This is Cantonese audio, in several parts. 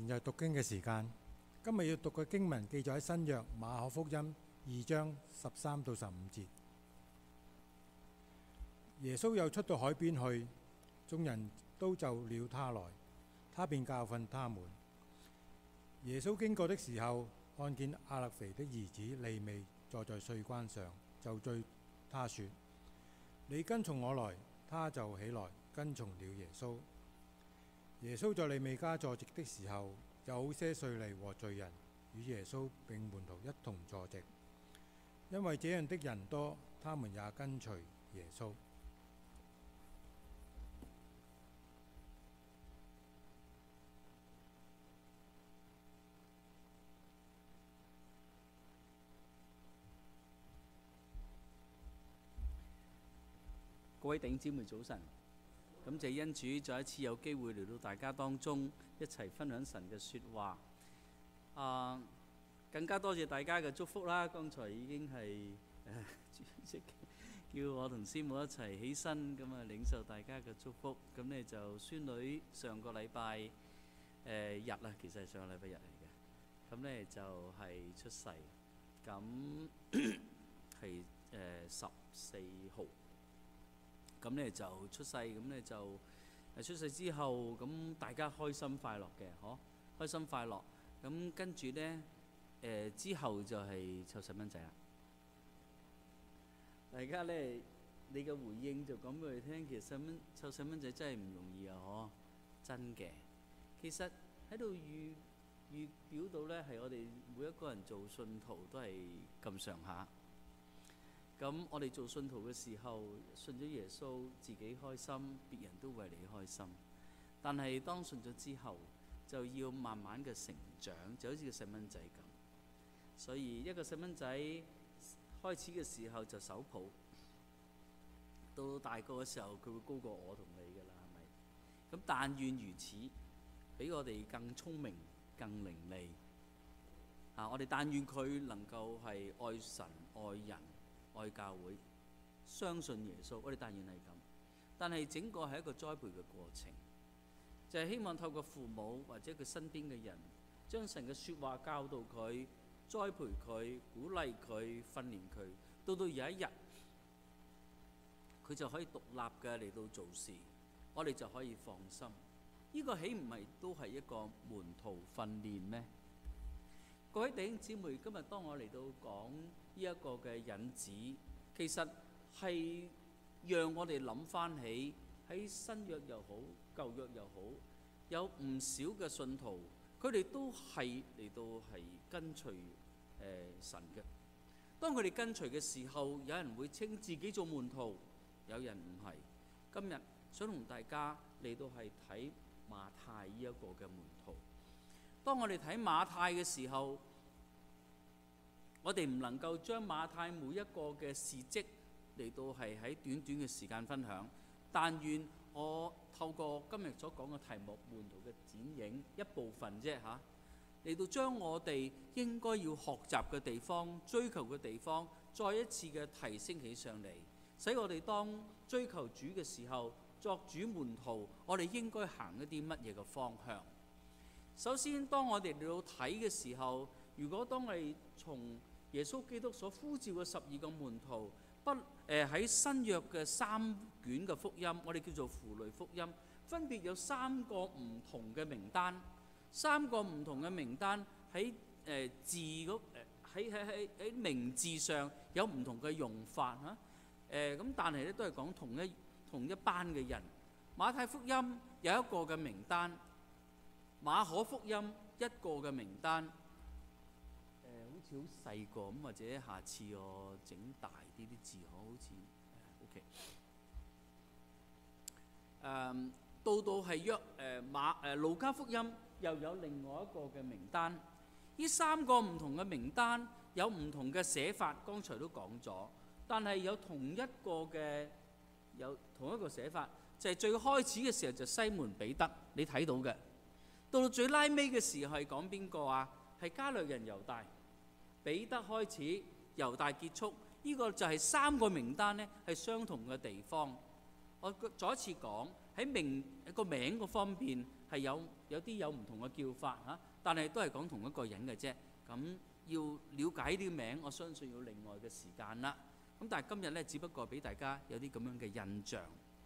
現在讀經嘅時間。今日要讀嘅經文記載喺新約馬可福音2章13到15節。耶穌又出到海邊去，眾人都就了他來，他便教訓他們。耶穌經過的時候，看見亞勒腓的兒子利未坐在稅關上，就對他說：你跟從我來。他就起來跟從了耶穌。耶穌在利未家坐席的時候，有好些稅吏和罪人與耶穌並門徒一同坐席，因為這樣的人多，他們也跟隨耶穌。 各位弟兄姊妹早晨，感謝恩主再一次有機會嚟到大家當中一齊分享神嘅說話。更加多謝大家嘅祝福啦！剛才已經係主席叫我同師母一齊起身，咁啊領受大家嘅祝福。咁呢就孫女上個禮拜日啦，其實係上個禮拜日嚟嘅。咁呢就係出世，咁係14號。咁呢就出世，咁呢就出世之後，咁大家開心快樂嘅，開心快樂。咁跟住呢，之後就係湊細蚊仔啦。大家呢，你嘅回應就講俾佢聽，其實湊細蚊仔真係唔容易啊！真嘅。其實喺度預表到呢，係我哋每一個人做信徒都係咁上下。咁我哋做信徒嘅時候，信咗耶穌，自己開心，別人都為你開心。但係當信咗之後，就要慢慢嘅成長，就好似個細蚊仔咁。所以一個細蚊仔開始嘅時候就手抱，到大個嘅時候，佢會高過我同你㗎啦，係咪？咁但願如此，比我哋更聰明、更伶俐。我哋但願佢能夠係愛神、愛人、愛教會，相信耶穌，我哋但願係咁。但係整個係一個栽培嘅過程，就係希望透過父母或者佢身邊嘅人，將神嘅說話教導佢，栽培佢，鼓勵佢，訓練佢，到有一日佢就可以獨立嘅嚟到做事，我哋就可以放心。呢個豈唔係都係一個門徒訓練咩？各位弟兄姊妹，今日當我嚟到講呢一個嘅引子，其實係讓我哋諗翻起喺新約又好，舊約又好，有唔少嘅信徒，佢哋都係嚟到係跟隨神嘅。當佢哋跟隨嘅時候，有人會稱自己做門徒，有人唔係。今日想同大家嚟到係睇馬太呢一個嘅門徒。當我哋睇馬太嘅時候，我哋唔能夠將馬太每一個嘅事蹟嚟到係喺短短嘅時間分享，但願我透過今日所講嘅題目門徒嘅剪影一部分啫嚇，嚟到將我哋應該要學習嘅地方、追求嘅地方，再一次嘅提升起上嚟，使我哋當追求主嘅時候，作主門徒，我哋應該行一啲乜嘢嘅方向？首先，當我哋嚟到睇嘅時候，如果當我哋從耶穌基督所呼召嘅12個門徒，喺新約嘅3卷嘅福音，我哋叫做符類福音，分別有3個唔同嘅名單，3個唔同嘅名單喺喺名字上有唔同嘅用法嚇，咁但係咧都係講同一班嘅人。馬太福音有一個嘅名單，馬可福音一個嘅名單。好似好細個咁，或者下次我整大啲字好似 OK。到係路加福音又有另外一個嘅名單。呢3個唔同嘅名單有唔同嘅寫法，剛才都講咗，但係有同一個寫法，就係最開始嘅時候就西門彼得，你睇到嘅。到最拉尾嘅時候係講邊個啊？係加略人猶大。彼得開始，猶大結束，呢個就係3個名單呢係相同嘅地方。我再一次講， 喺個名嗰方面係有啲有唔同嘅叫法嚇，但係都係講同一個人嘅啫。咁要了解呢個名，我相信要另外嘅時間啦。咁但係今日呢，只不過俾大家有啲咁樣嘅印象。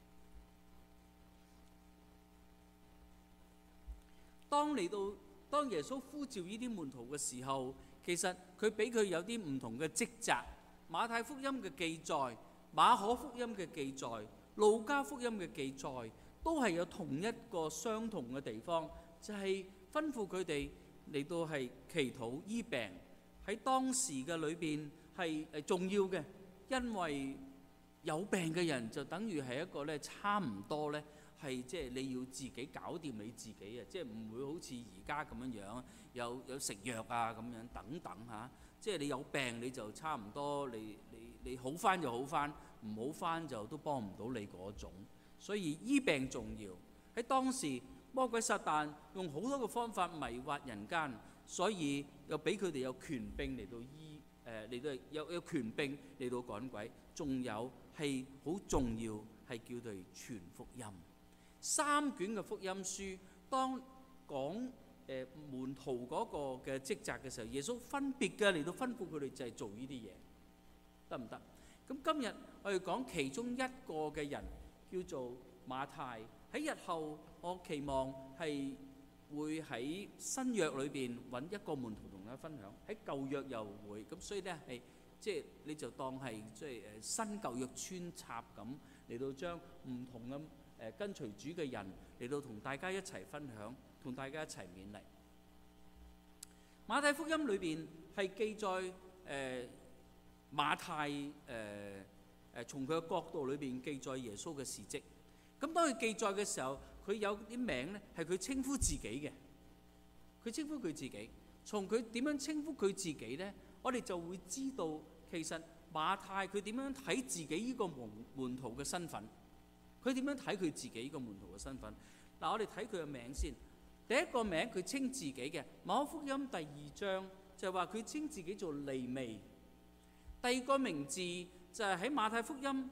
當耶穌呼召呢啲門徒嘅時候，其實佢俾佢有啲唔同嘅職責。馬太福音嘅記載、馬可福音嘅記載、路加福音嘅記載，都係有同一個相同嘅地方，就係吩咐佢哋嚟到係祈禱醫病。喺當時嘅裏邊係重要嘅，因為有病嘅人就等於係一個咧差唔多咧係即係你要自己搞掂你自己啊，即係唔會好似而家咁樣樣有食藥啊咁樣等等嚇。即係你有病你就差唔多，你好翻就好翻，唔好翻就都幫唔到你嗰種。所以醫病重要。喺當時魔鬼撒旦用好多個方法迷惑人間，所以又俾佢哋有權柄嚟到嚟到有權柄嚟到趕鬼，仲有係好重要係叫佢傳福音。3卷嘅福音書，當講門徒嗰個嘅職責嘅時候，耶穌分別嘅嚟到吩咐佢哋就係做呢啲嘢，得唔得？咁今日我哋講其中一個嘅人叫做馬太。喺日後我期望係會喺新約裏邊揾一個門徒同大家分享，喺舊約又會咁，所以呢係即係你就當係即係新舊約穿插咁嚟到將唔同嘅跟隨主嘅人嚟到同大家一齊分享，同大家一齊勉勵。馬太福音裏邊係記載馬太從佢嘅角度裏邊記載耶穌嘅事蹟。咁當佢記載嘅時候，佢有啲名咧係佢稱呼自己嘅，佢稱呼佢自己。從佢點樣稱呼佢自己呢？我哋就會知道其實馬太佢點樣睇自己呢個門徒嘅身份。佢點樣睇佢自己呢個門徒嘅身份？嗱，我哋睇佢嘅名先。第一個名佢稱自己嘅，馬可福音第2章就係話佢稱自己做利未。第二個名字就係喺馬太福音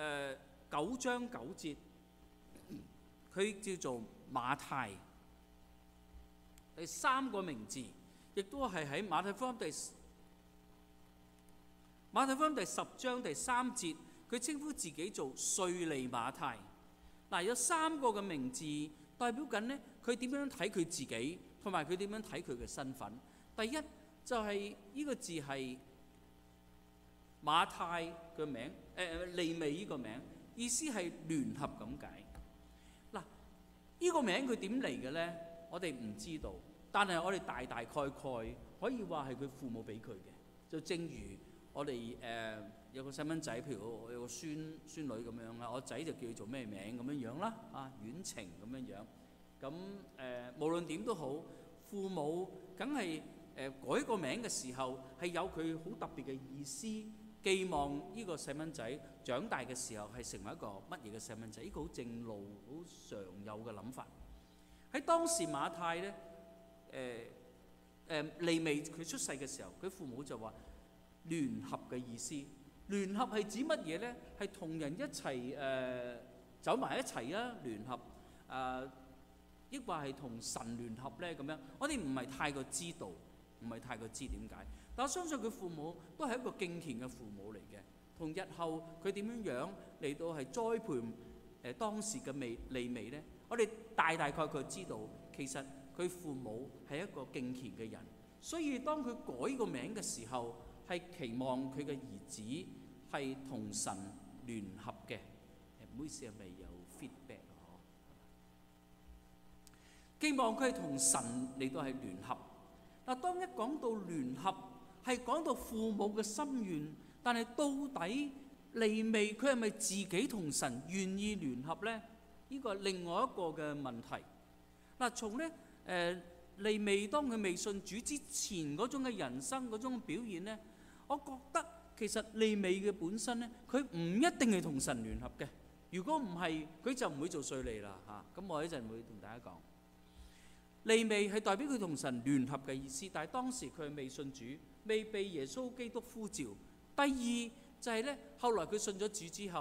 9章9節，佢叫做馬太。第三個名字亦都係喺馬太福音第10章第3節，佢稱呼自己做稅吏馬太。嗱，有3個嘅名字代表緊呢，佢點樣睇佢自己，同埋佢點樣睇佢嘅身份。第一就係呢個字係馬太嘅名，利未呢個名，意思係聯合咁解。嗱，呢個名佢點嚟嘅呢？我哋唔知道，但係我哋大概可以話係佢父母俾佢嘅。就正如我哋有個細蚊仔，譬如我有個孫女咁樣啦，我仔就叫佢做咩名咁樣樣啦，啊，遠程咁樣樣。咁無論點都好，父母梗係改個名嘅時候係有佢好特別嘅意思，寄望呢個細蚊仔長大嘅時候係成為一個乜嘢嘅細蚊仔，呢個好正路、好常有嘅諗法。喺當時馬太呢，利未佢出世嘅時候，佢父母就話聯合嘅意思。聯合係指乜嘢呢？係同人一齊走埋一齊啊！聯合抑或係同神聯合呢？咁樣我哋唔係太過知道，唔係太過知點解。但我相信佢父母都係一個敬虔嘅父母嚟嘅，同日後佢點樣樣嚟到係栽培當時嘅利未呢？我哋大概知道，其實佢父母係一個敬虔嘅人，所以當佢改個名嘅時候，係期望佢嘅兒子係同神聯合嘅。唔好意思，係咪有 feedback 啊？希望佢係同神嚟到係聯合。嗱，當一講到聯合，係講到父母嘅心願，但係到底利未佢係咪自己同神願意聯合呢？呢個係另外一個嘅問題。嗱，從呢利未當佢未信主之前嗰種嘅人生嗰種表現呢，我覺得其實利未嘅本身呢，佢唔一定係同神聯合嘅。如果唔係，佢就唔會做稅吏啦嚇。咁我一陣會同大家講，利未係代表佢同神聯合嘅意思，但係當時佢係未信主，未被耶穌基督呼召。第二就係呢，後來佢信咗主之後，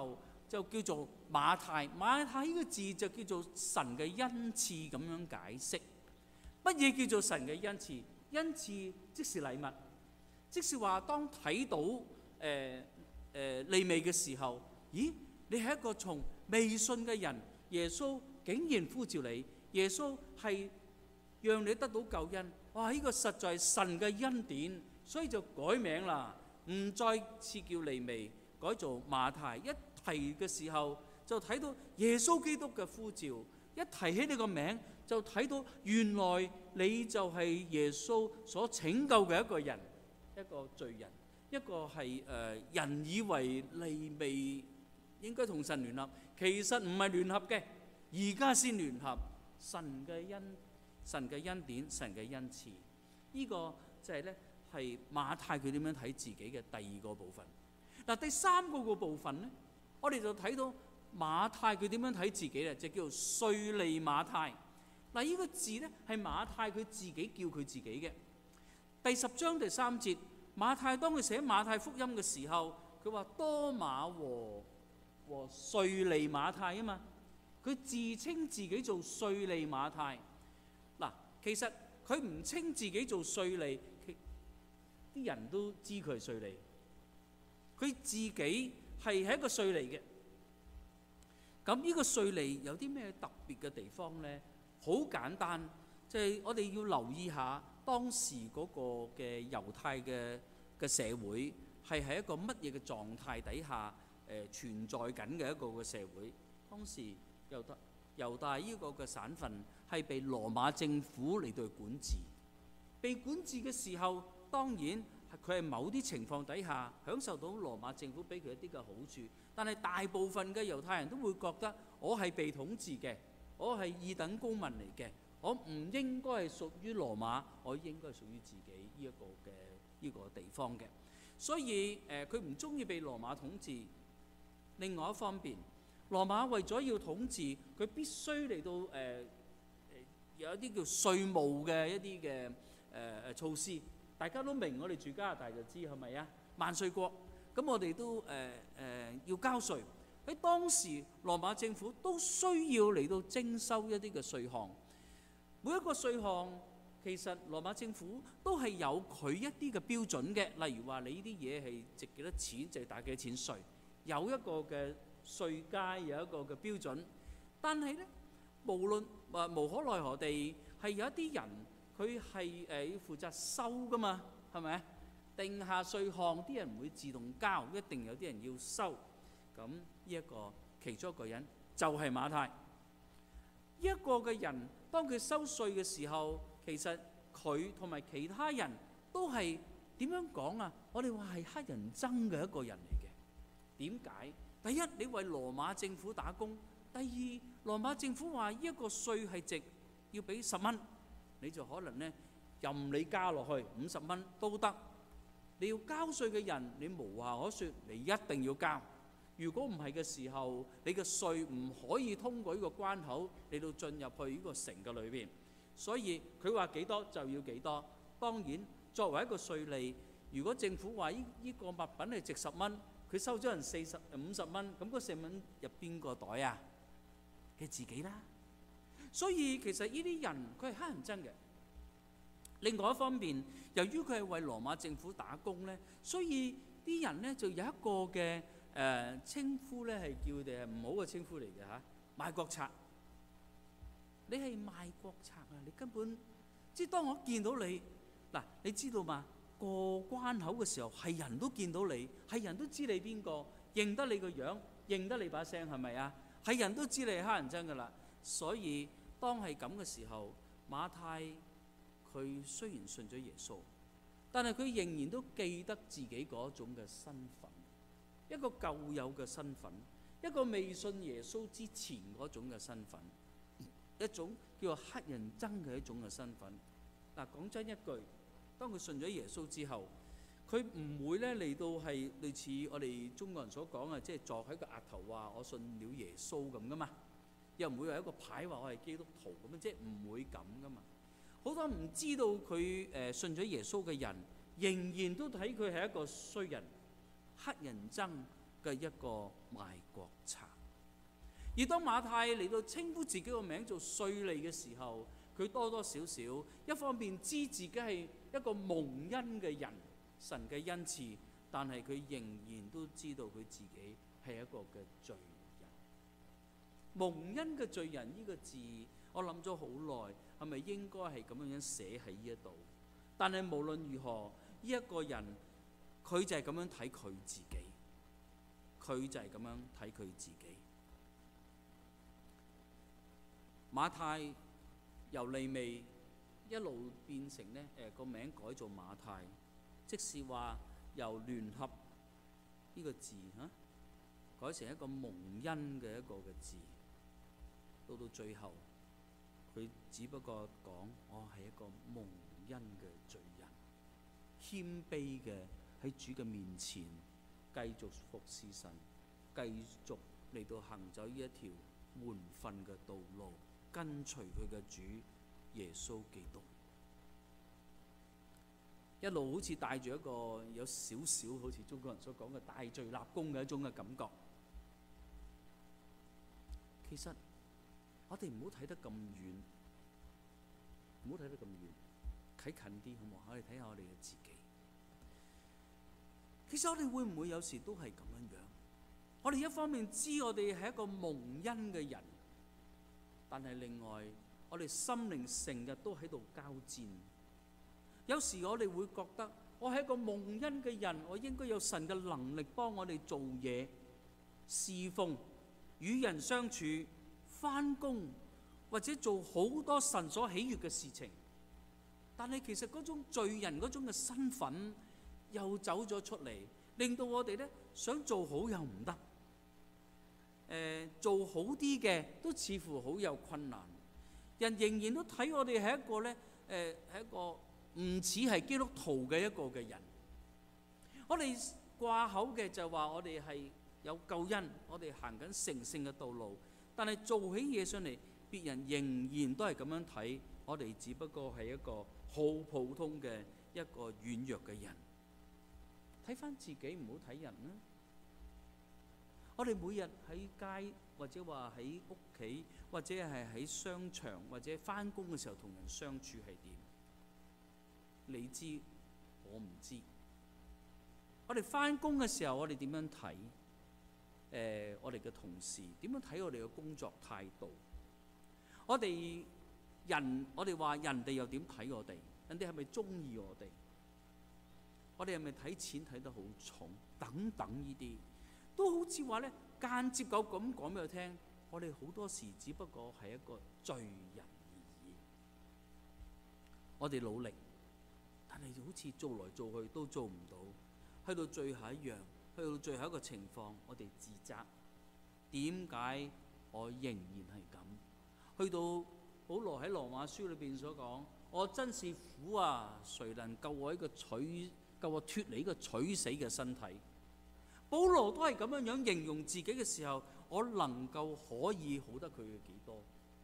就叫做馬太。馬太呢個字就叫做神嘅恩賜咁樣解釋。乜嘢叫做神嘅恩賜？恩賜即是禮物，即是話當睇到利未嘅時候，咦？你係一個從未信嘅人，耶穌竟然呼召你，耶穌係讓你得到救恩。哇！呢個實在係神嘅恩典，所以就改名啦，唔再次叫利未，改做馬太。一提嘅時候就睇到耶穌基督嘅呼召，一提起你個名就睇到原來你就係耶穌所拯救嘅一個人，一個罪人，一個係人以為利未應該同神聯合，其實唔係聯合嘅，而家先聯合。神嘅恩典，神嘅恩賜，呢個就係咧係馬太佢點樣睇自己嘅第二個部分。嗱，第三個部分咧，我哋就睇到馬太佢點樣睇自己咧，就叫做稅吏馬太。嗱，呢個字咧係馬太佢自己叫佢自己嘅。第10章第3節，馬太當佢寫馬太福音嘅時候，佢話多馬和稅吏馬太啊嘛，佢自稱自己做稅吏馬太。嗱，其實佢唔稱自己做稅吏，啲人都知佢係稅吏。佢自己係一個稅吏嘅。咁呢個稅吏有啲咩特別嘅地方呢？好簡單，就係我哋要留意下當時嗰個嘅猶太嘅社會係喺一個乜嘢嘅狀態底下存在緊嘅一個嘅社會。當時猶大呢個嘅省份係被羅馬政府嚟到管治，被管治嘅時候，當然佢係某啲情況底下享受到羅馬政府俾佢一啲嘅好處，但係大部分嘅猶太人都會覺得我係被統治嘅，我係二等公民嚟嘅，我唔應該係屬於羅馬，我應該係屬於自己呢一個嘅呢個地方嘅。所以佢唔中意被羅馬統治。另外一方面，羅馬為咗要統治，佢必須嚟到有一啲叫稅務嘅一啲嘅措施。大家都明，我哋住加拿大就知係咪啊？萬稅國，咁我哋都要交稅。喺當時，羅馬政府都需要嚟到徵收一啲嘅稅項。每一個稅項其實羅馬政府都係有佢一啲嘅標準嘅，例如話你呢啲嘢係值幾多錢，就係打幾多錢稅，有一個嘅稅階，有一個嘅標準。但係呢，無論無可奈何地係有一啲人，佢係要負責收噶嘛，係咪？定下稅項，啲人唔會自動交，一定有啲人要收。咁呢一個其中一個人就係馬太。呢一個嘅人，當佢收稅嘅時候，其實佢同埋其他人都係點樣講啊？我哋話係黑人憎嘅一個人嚟嘅。點解？第一，你為羅馬政府打工；第二，羅馬政府話呢一個稅係值要俾10蚊，你就可能呢任你加落去50蚊都得。你要交稅嘅人，你無話可説，你一定要交。如果唔係嘅時候，你嘅稅唔可以通過呢個關口嚟到進入去呢個城嘅裏邊。所以佢話幾多就要幾多。當然作為一個稅吏，如果政府話呢個物品係值10蚊，佢收咗人50蚊，咁嗰4蚊入邊個袋啊？佢自己啦。所以其實呢啲人佢係乞人憎嘅。另外一方面，由於佢係為羅馬政府打工呢，所以啲人呢就有一個嘅稱呼呢，係叫佢哋係唔好嘅稱呼嚟嘅嚇，賣國賊。你係賣國賊啊！你根本即係當我見到你嗱，你知道嘛？過關口嘅時候係人都見到你，係人都知你邊個，認得你個樣，認得你把聲，係咪啊？係人都知你係黑人憎㗎啦。所以當係咁嘅時候，馬太佢雖然信咗耶穌，但係佢仍然都記得自己嗰種嘅身份，一個舊有嘅身份，一個未信耶穌之前嗰種嘅身份，一種叫做黑人憎嘅一種嘅身份。嗱，講真一句，當佢信咗耶穌之後，佢唔會咧嚟到係類似我哋中國人所講嘅，即係坐喺個額頭話我信了耶穌咁噶嘛，又唔會有一個牌話我係基督徒咁樣，即係唔會咁噶嘛。好多唔知道佢信咗耶穌嘅人，仍然都睇佢係一個衰人、黑人憎、 嘅一個賣國賊。而當馬太嚟到稱呼自己個名做稅吏嘅時候，佢多多少少一方面知自己係一個蒙恩嘅人，神嘅恩賜，但係佢仍然都知道佢自己係一個嘅罪人。蒙恩嘅罪人呢個字，我諗咗好耐，係咪應該係咁樣寫喺呢一度？但係無論如何，呢一個人佢就係咁樣睇佢自己，佢就係咁樣睇佢自己。馬太由利未一路變成呢個名改做馬太，即是話由聯合呢個字改成一個蒙恩嘅一個嘅字，到最後佢只不過講我係一個蒙恩嘅罪人，謙卑嘅喺主嘅面前繼續服侍神，繼續嚟到行走呢一條門訓嘅道路，跟隨佢嘅主耶穌基督，一路好似帶住一個有少少好似中國人所講嘅大罪立功嘅一種嘅感覺。其實我哋唔好睇得咁遠，唔好睇得咁遠，睇近啲好唔好？我哋睇下我哋嘅自己。其實我哋會唔會有時都係咁樣樣？我哋一方面知我哋係一個蒙恩嘅人，但係另外我哋心靈成日都喺度交戰。有時我哋會覺得我係一個蒙恩嘅人，我應該有神嘅能力幫我哋做嘢、侍奉、與人相處、返工，或者做好多神所喜悅嘅事情。但係其實嗰種罪人嗰種嘅身份又走咗出嚟，令到我哋呢想做好又唔得，做好啲嘅都似乎好有困難。人仍然都睇我哋係一個呢，係一個唔似係基督徒嘅一個嘅人。我哋掛口嘅就話我哋係有救恩，我哋行緊成聖嘅道路，但係做起嘢上嚟，別人仍然都係咁樣睇我哋，只不過係一個好普通嘅一個軟弱嘅人。睇返自己，唔好睇人啦。我哋每日喺街，或者話喺屋企，或者係喺商場，或者返工嘅時候同人相處係點？你知，我唔知。我哋返工嘅時候，我哋點樣睇？我哋嘅同事點樣睇我哋嘅工作態度？我哋話人哋又點睇我哋？人哋係咪中意我哋？我哋係咪睇錢睇得好重？等等呢啲都好似話呢，間接咁講俾佢聽，我哋好多時只不過係一個罪人而已。我哋努力，但係好似做來做去都做唔到，去到最後一樣，去到最後一個情況，我哋自責，點解我仍然係咁？去到保羅喺羅馬書裏邊所講，我真是苦啊！誰能救我救我脫離呢個取死嘅身體？保羅都係咁樣樣形容自己嘅時候，我能夠可以好得佢嘅幾多？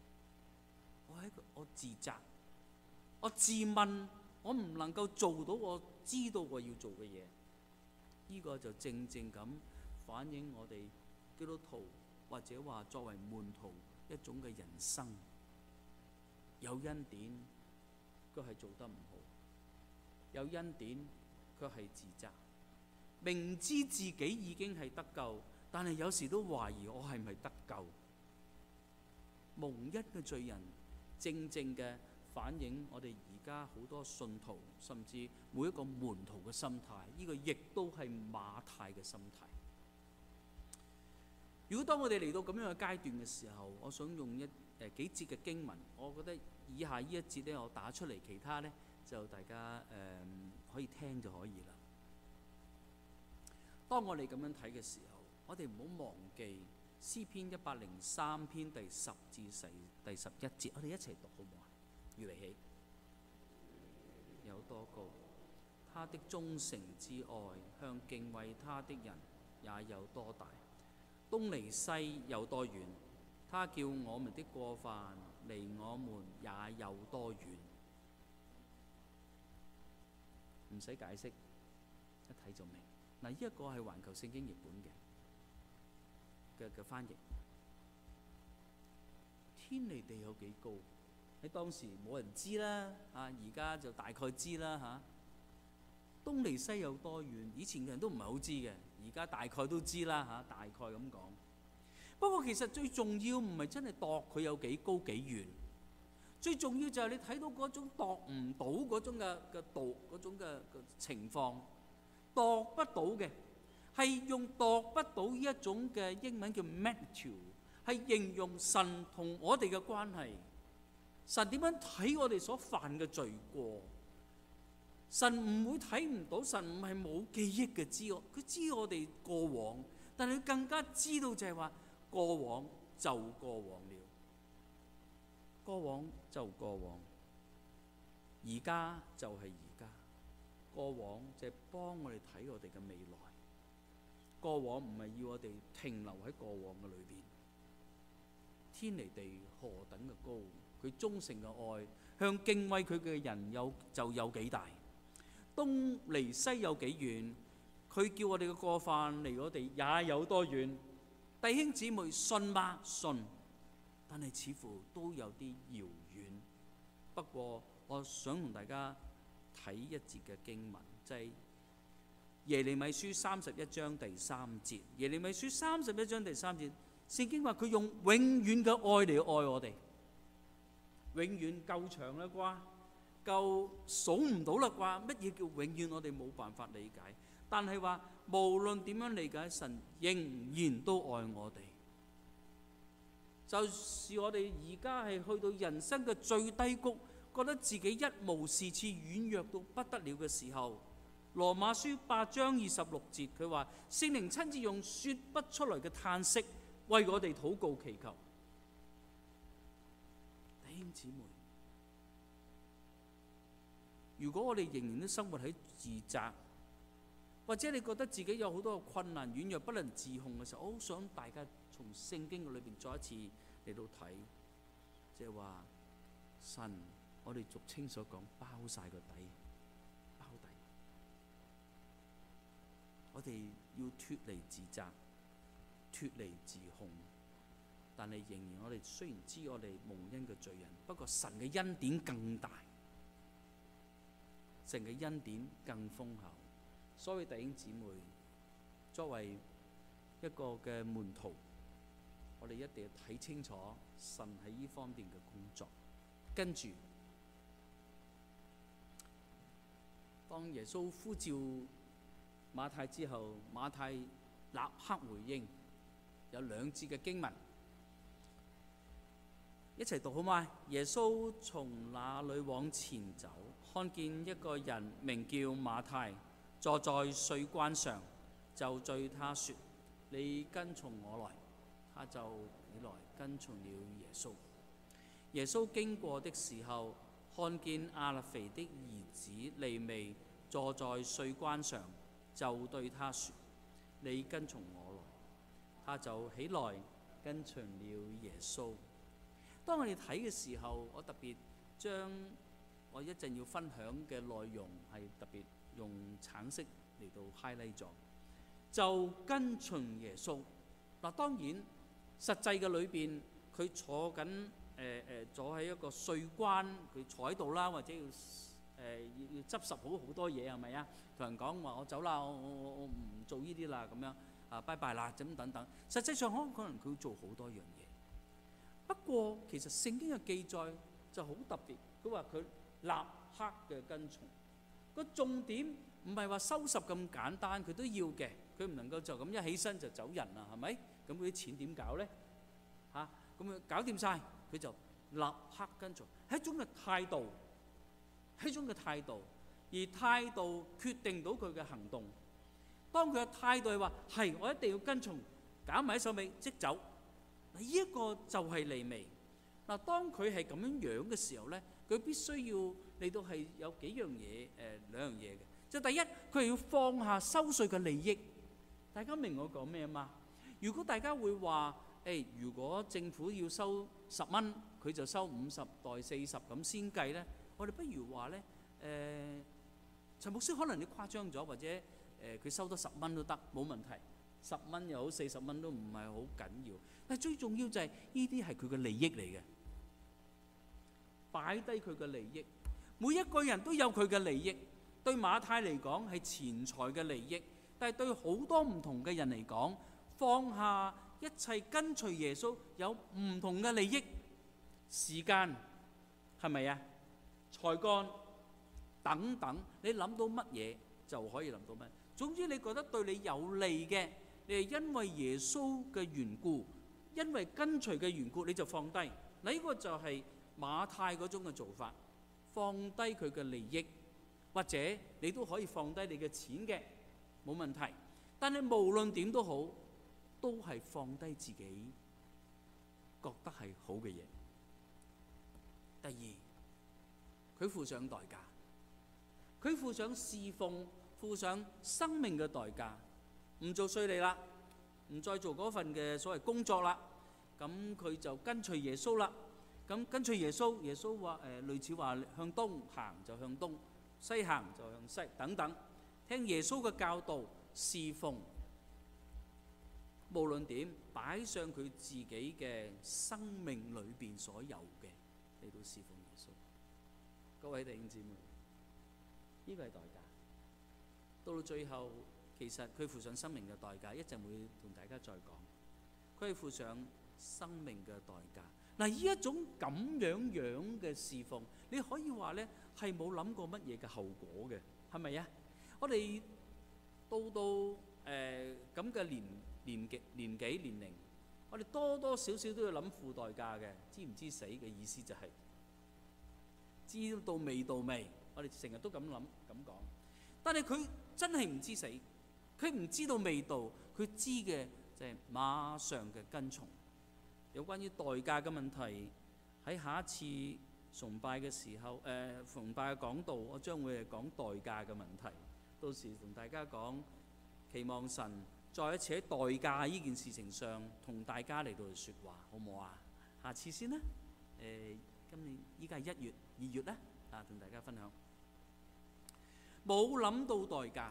我自責，我自問，我唔能夠做到我知道我要做嘅嘢。呢個就正正咁反映我哋基督徒或者話作為門徒一種嘅人生。有恩典，佢係做得唔好；有恩典，佢係自責。明知自己已經係得救，但係有時都懷疑我係咪得救。蒙恩嘅罪人，正正嘅反映我哋而家好多信徒，甚至每一個門徒嘅心態。呢個亦都係馬太嘅心態。如果當我哋嚟到咁樣嘅階段嘅時候，我想用幾節嘅經文，我覺得以下呢一節呢，我打出嚟，其他呢就大家可以聽就可以啦。當我哋咁樣睇嘅時候，我哋唔好忘記詩篇103篇第10至第11節，我哋一齊讀好唔好啊？預備起，有多高？他的忠誠之愛向敬畏他的人也有多大？東離西有多遠？他叫我們的過犯離我們也有多遠？唔使解釋，一睇就明。嗱，呢一個係環球聖經譯本嘅。 嘅翻譯。天離地有幾高？喺當時冇人知啦，而家就大概知啦嚇。東離西有多遠？以前嘅人都唔係好知嘅，而家大概都知啦嚇，大概咁講。不過其實最重要唔係真係度佢有幾高幾遠，最重要就係你睇到嗰種度唔到嗰種嘅度嗰種嘅情況，度不到嘅係用度不到呢一種嘅英文叫 magnitude， 係形容神同我哋嘅關係。神點樣睇我哋所犯嘅罪過？神唔會睇唔到，神唔係冇記憶嘅，佢知我哋過往，但係佢更加知道就係話過往就過往了，過往就過往，而家就係而家，過往就係幫我哋睇我哋嘅未來，過往唔係要我哋停留喺過往嘅裏邊。天離地何等嘅高，佢忠誠嘅愛向敬畏佢嘅人就有幾大。東離西有幾遠，佢叫我哋嘅過犯離我哋也有多遠。弟兄姊妹，信嗎？信，但係似乎都有啲遙遠。不過我想同大家睇一節嘅經文，就係耶利米書31章第3節。耶利米書31章第3節，聖經話佢用永遠嘅愛嚟愛我哋。永遠夠長啦啩，夠數唔到啦啩。乜嘢叫永遠？我哋冇辦法理解。但係話無論點樣理解，神仍然都愛我哋。就是我哋而家係去到人生嘅最低谷，覺得自己一無是處、軟弱到不得了嘅時候，羅馬書8章26節佢話聖靈親自用說不出來嘅嘆息為我哋禱告祈求。弟兄姊妹，如果我哋仍然都生活喺自責，或者你覺得自己有好多困難、軟弱不能自控嘅時候，我好想大家從聖經裏邊再一次嚟到睇，即係話神，我哋俗稱所講包晒個底，包底。我哋要脫離自責，脫離自控，但係仍然我哋雖然知我哋蒙恩嘅罪人，不過神嘅恩典更大，神嘅恩典更豐厚。所以弟兄姊妹，作為一個嘅門徒，我哋一定要睇清楚神喺呢方面嘅工作。跟住，當耶穌呼召馬太之後，馬太立刻回應，有2節嘅經文，一齊讀好嗎？耶穌從那裏往前走，看見一個人名叫馬太，坐在稅關上，就對他說：你跟從我來。他就起來跟從了耶穌。耶穌經過的時候，看見亞勒腓的兒子利未坐在稅關上，就對他說：你跟從我來。他就起來跟從了耶穌。當我哋睇嘅時候，我特別將我一陣要分享嘅內容係特別用橙色嚟到 highlight 咗，就跟從耶穌。嗱，當然實際嘅裏邊，佢坐緊坐喺一個稅關，佢坐喺度啦，或者要要執拾好多嘢，係咪啊？同人講話我走啦，我唔做呢啲啦，咁樣啊，拜拜啦，咁等等。實際上可能佢做好多樣嘢。不過其實聖經嘅記載就好特別，佢話佢立刻嘅跟從。個重點唔係話收拾咁簡單，佢都要嘅。佢唔能夠就咁一起身就走人啦，係咪？咁嗰啲錢點搞咧？嚇，咁佢搞掂晒，佢就立刻跟從，係一種嘅態度，係一種嘅態度，而態度決定到佢嘅行動。當佢嘅態度係話係，我一定要跟從，搞埋喺手尾即走。嗱，呢一個就係利未。嗱，當佢係咁樣樣嘅時候咧，佢必須要嚟到係有幾樣嘢，兩樣嘢嘅。就第一，佢係要放下收稅嘅利益。大家明我講咩啊嘛？如果大家會話，如果政府要收10蚊，佢就收50代40咁先計咧，我哋不如話咧，陳牧師可能你誇張咗，或者佢收多10蚊都得，冇問題。 10蚊又好，40蚊都唔係好緊要。但係最重要就係呢啲係佢嘅利益嚟嘅，擺低佢嘅利益。每一個人都有佢嘅利益。對馬太嚟講係錢財嘅利益，但係對好多唔同嘅人嚟講，放下一切跟隨耶穌有唔同嘅利益。時間係咪啊？才幹等等，你諗到乜嘢就可以諗到乜。總之你覺得對你有利嘅，你係因為耶穌嘅緣故，因為跟隨嘅緣故，你就放低。嗱，呢個就係馬太嗰種嘅做法，放低佢嘅利益，或者你都可以放低你嘅錢嘅，冇問題。但係無論點都好，都係放低自己覺得係好嘅嘢。第二，佢付上代價，佢付上侍奉、付上生命嘅代價，唔做稅吏啦，唔再做嗰份嘅所謂工作啦，咁佢就跟隨耶穌啦。咁跟隨耶穌，耶穌話類似話向東行就向東，西行就向西等等，聽耶穌嘅教導，侍奉，無論點擺上佢自己嘅生命裏邊所有嘅嚟到侍奉耶穌。各位弟兄姊妹，呢個係代價。到最後，其實佢付上生命嘅代價，一陣會同大家再講。佢係付上生命嘅代價。嗱，呢一種咁樣嘅侍奉，你可以話呢係冇諗過乜嘢嘅後果嘅，係咪啊？我哋到咁嘅年紀年齡，我哋多多少少都要諗付代價嘅，知唔知死嘅意思就係、知到未到未，我哋成日都咁諗咁講。但係佢真係唔知死，佢唔知道未到，佢知嘅就係馬上嘅跟從。有關於代價嘅問題，喺下一次崇拜嘅時候，崇拜嘅講道，我將會係講代價嘅問題。到時同大家講，期望神再一次喺代價呢件事情上同大家嚟到説話，好唔好啊？下次先啦。今年依家係1月、2月咧，同大家分享。冇諗到代價，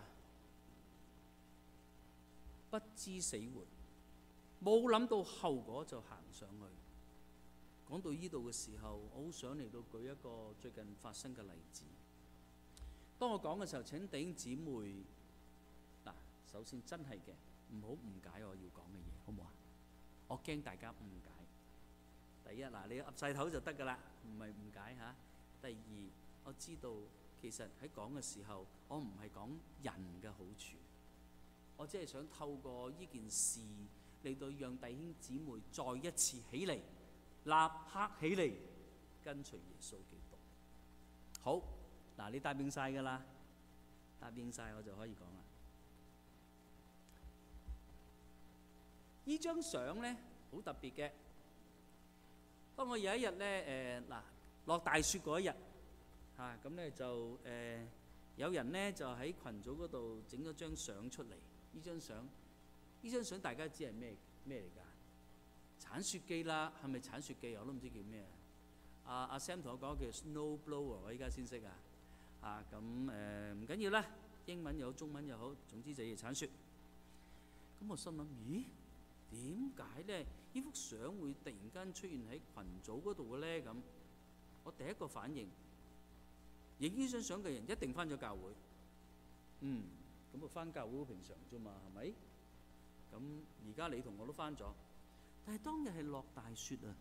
不知死活。冇諗到後果就行上去。講到呢度嘅時候，我好想嚟到舉一個最近發生嘅例子。當我講嘅時候，請弟兄姊妹嗱，首先真係嘅，唔好誤解我要講嘅嘢，好唔好啊？我驚大家誤解。第一嗱，你岌晒頭就得㗎啦，唔係誤解嚇。第二，我知道其實喺講嘅時候，我唔係講人嘅好處，我只係想透過呢件事嚟到讓弟兄姊妹再一次起嚟，立刻起嚟跟隨耶穌基督。好嗱，你答應晒㗎啦，答應晒我就可以講啦。呢張相咧好特別嘅。當我有一日咧落大雪嗰一日咁咧就有人咧就喺群組嗰度整咗張相出嚟。呢張相大家知係咩嚟㗎？鏟雪機啦，係咪鏟雪機？我都唔知叫咩。阿 Sam 同我講叫 snow blower， 我依家先識咁唔緊要啦，英文又好，中文又好，總之就要鏟雪。咁我心諗，咦？點解咧？呢幅相會突然間出現喺群組嗰度嘅咧？咁我第一個反應，影呢張相嘅人一定返咗教會。咁返教會好平常啫嘛，係咪？咁而家你同我都返咗，但係當日係落大雪啊！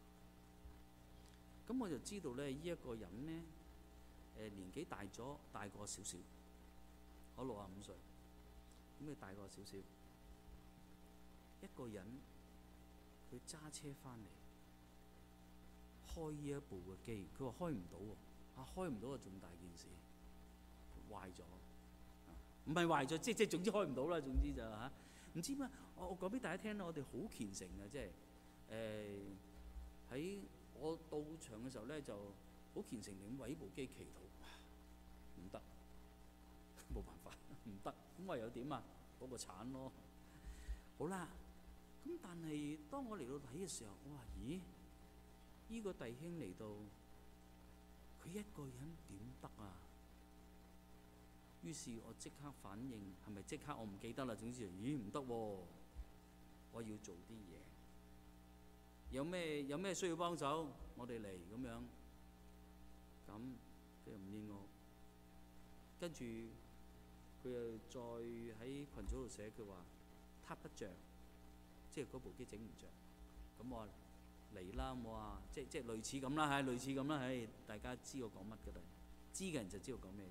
咁我就知道咧，呢一個人咧年紀大過少少，我65歲，咁佢大過少少。一個人佢揸車返嚟，開呢一部嘅機，佢話開唔到喎，開唔到啊，重大件事，壞咗。唔係壞咗，即係總之開唔到啦。總之就唔知咩。我講俾大家聽啦，我哋好虔誠嘅，即係喺我到場嘅時候咧，就好虔誠地為呢部機祈禱。唔得，冇辦法，唔得。咁唯有點啊？攞個鏟咯。好啦，咁但係當我嚟到睇嘅時候，我話：咦，呢個弟兄嚟到，佢一個人點得啊？於是我即刻反應，係咪即刻我唔記得啦？總之，咦唔得喎，我要做啲嘢。有咩需要幫手，我哋嚟咁樣。咁佢又唔應我，跟住佢又再喺群組度寫，佢話撻不着，即係嗰部機整唔着。咁我話嚟啦，我話即係類似咁啦，係類似咁啦，係大家知我講乜㗎啦，知嘅人就知道講咩。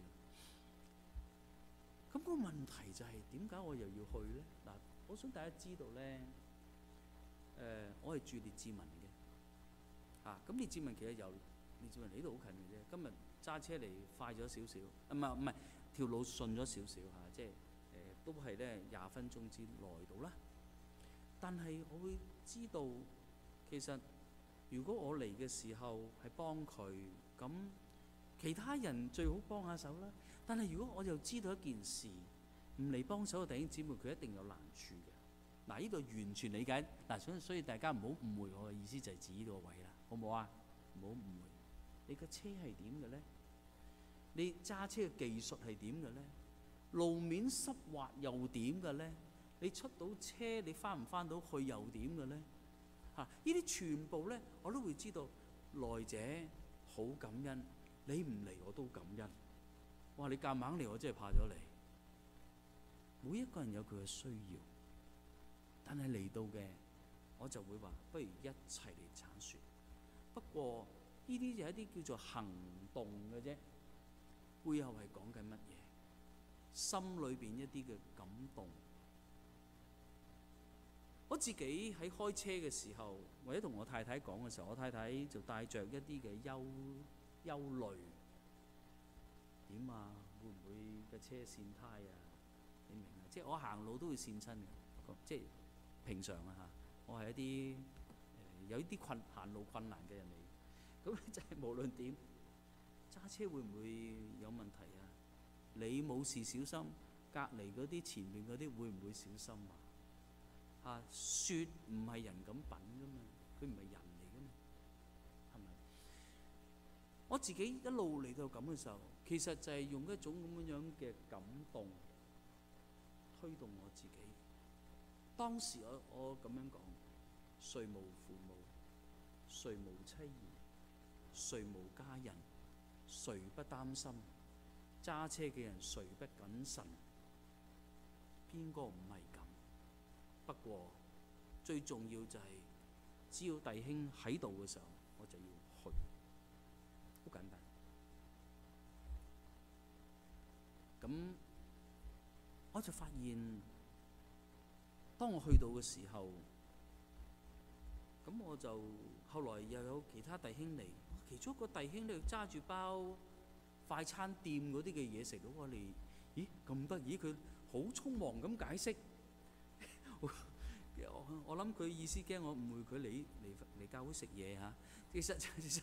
咁個問題就係點解我又要去咧？嗱，我想大家知道咧，我係住列治文嘅，咁列治文其實由列治文嚟呢度好近嘅啫。今日揸車嚟快咗少少，唔係條路順咗少少嚇，即係都係咧20分鐘之內到啦。但係我會知道，其實如果我嚟嘅時候係幫佢，咁其他人最好幫下手啦。但係如果我又知道一件事，唔嚟幫手嘅弟兄姊妹，佢一定有難處嘅。嗱，呢度完全理解。嗱，所以大家唔好誤會我嘅意思，就係指呢個位啦，好唔好啊？唔好誤會。你嘅車係點嘅咧？你揸車嘅技術係點嘅咧？路面濕滑又點嘅咧？你出到車，你翻唔翻到去又點嘅咧？呢啲全部咧，我都會知道。來者好感恩，你唔嚟我都感恩。哇！你夾硬嚟，我真係怕咗你。每一個人有佢嘅需要，但係嚟到嘅，我就會話不如一齊嚟鏟雪。不過呢啲就係一啲叫做行動嘅啫，背後係講緊乜嘢？心裏邊一啲嘅感動。我自己喺開車嘅時候，或者同我太太講嘅時候，我太太就帶着一啲嘅憂慮。點啊？會唔會嘅車跣胎啊？你明啊？即係我行路都會跣親嘅，即係平常啊嚇。我係一啲有一啲行路困難嘅人嚟，咁就係無論點揸車會唔會有問題啊？你冇事小心，隔離嗰啲前面嗰啲會唔會小心啊？雪唔係人咁品噶嘛，佢唔係人嚟噶嘛，係咪？我自己一路嚟到咁嘅時候，其實就係用一種咁樣嘅感動推動我自己。當時我咁樣講：誰無父母，誰無妻兒，誰無家人，誰不擔心？揸車嘅人誰不謹慎？邊個唔係咁？不過最重要就係，只要弟兄喺度嘅時候，我就要去，好簡單。咁我就發現，當我去到嘅時候，咁我就後來又有其他弟兄嚟，其中一個弟兄咧揸住包快餐店嗰啲嘅嘢食，我哋咦咁得意，佢好匆忙咁解釋。我諗佢意思驚我誤會佢嚟教會食嘢嚇，其實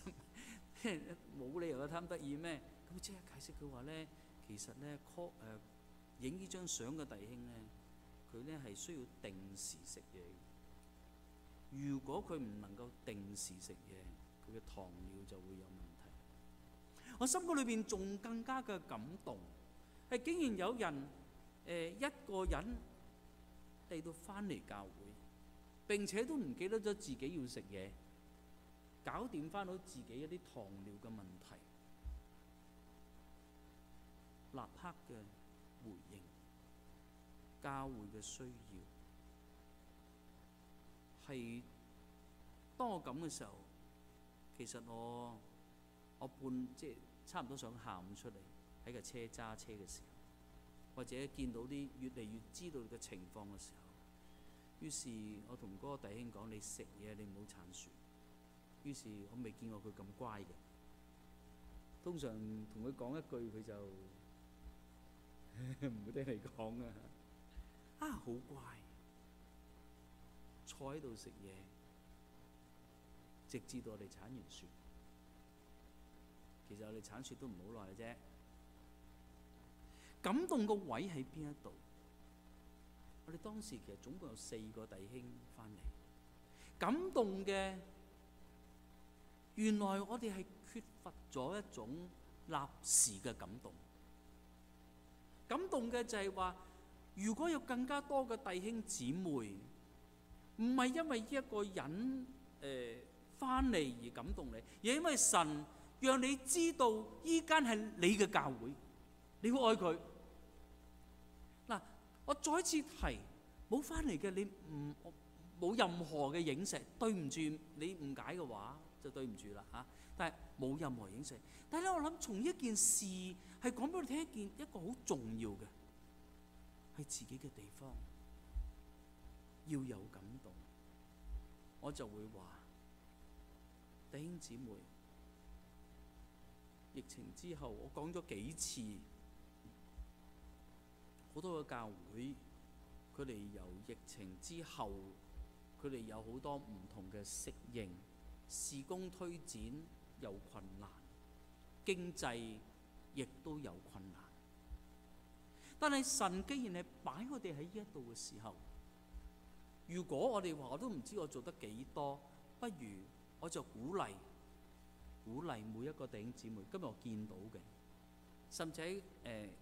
冇理由有貪得意咩？咁即刻解釋佢話咧，其實咧影呢張相嘅弟兄咧，佢咧係需要定時食嘢。如果佢唔能夠定時食嘢，佢嘅糖尿就會有問題。我心裏邊仲更加嘅感動，係竟然有人一個人嚟到翻嚟教會，並且都唔記得咗自己要食嘢，搞掂翻到自己一啲糖尿嘅問題，立刻嘅回應教會嘅需要。係當我咁嘅時候，其實我即係差唔多想喊出嚟，喺架車揸車嘅時候，或者見到啲越嚟越知道嘅情況嘅時候，於是我同嗰個弟兄講：你食嘢你唔好鏟雪。於是我未見過佢咁乖嘅，通常同佢講一句佢就唔會聽你講啊，好乖。坐喺度食嘢，直至到我哋鏟完雪。其實我哋鏟雪都唔好耐嘅啫。感動個位喺邊一度？我哋當時其實總共有4個弟兄翻嚟。感動嘅，原來我哋係缺乏咗一種立時嘅感動。 感動嘅就係話，如果有更加多嘅弟兄姊妹，唔係因為一個人翻嚟而感動你，而係因為神讓你知道依間係你嘅教會，你好愛佢。嗱，我再一次提，冇翻嚟嘅你冇任何嘅影射，對唔住，你誤解嘅話就對唔住啦嚇。但係冇任何影射。但係咧，我諗從一件事係講俾你聽一個好重要嘅，係自己嘅地方要有感動。我就會話，弟兄姊妹，疫情之後我講咗幾次，好多嘅教會佢哋由疫情之後，佢哋有好多唔同嘅適應，事工推展有困難，經濟亦都有困難。但係神既然係擺我哋喺呢一度嘅時候，如果我哋話我都唔知我做得幾多，不如我就鼓勵每一個弟兄姊妹，今日我見到嘅，甚至喺